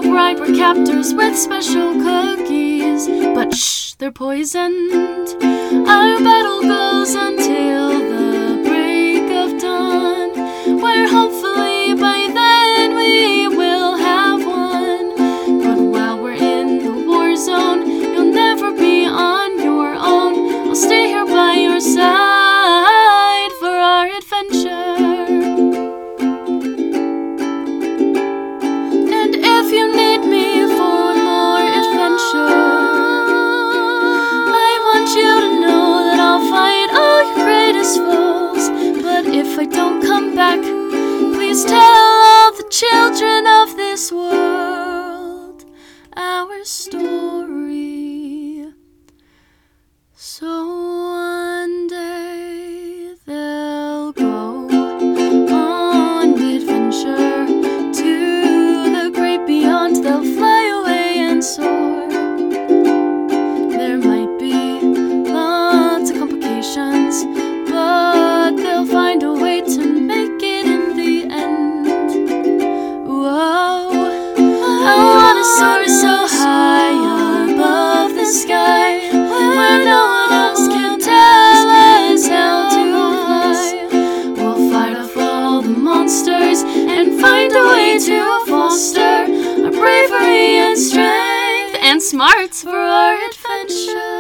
ride we're captors with special cookies, but shh, they're poisoned. Our battle goes until the break of dawn, where hopefully by then we will have won. But while we're in the war zone, you'll never be on your own. I'll stay here by your side for our adventure. And if you need me for more adventure, I want you to know that I'll fight all your greatest foes. But if I don't come back, please tell all the children of this world our story. So one day they'll go on adventure to the great beyond. They'll fly away and soar. There might be lots of complications, but they'll find a way to make it in the end. Whoa, I wanna soar so high above the sky, where no one else can tell us how to fly. We'll fight off all the monsters and find a way to foster our bravery and strength and smarts for our adventure.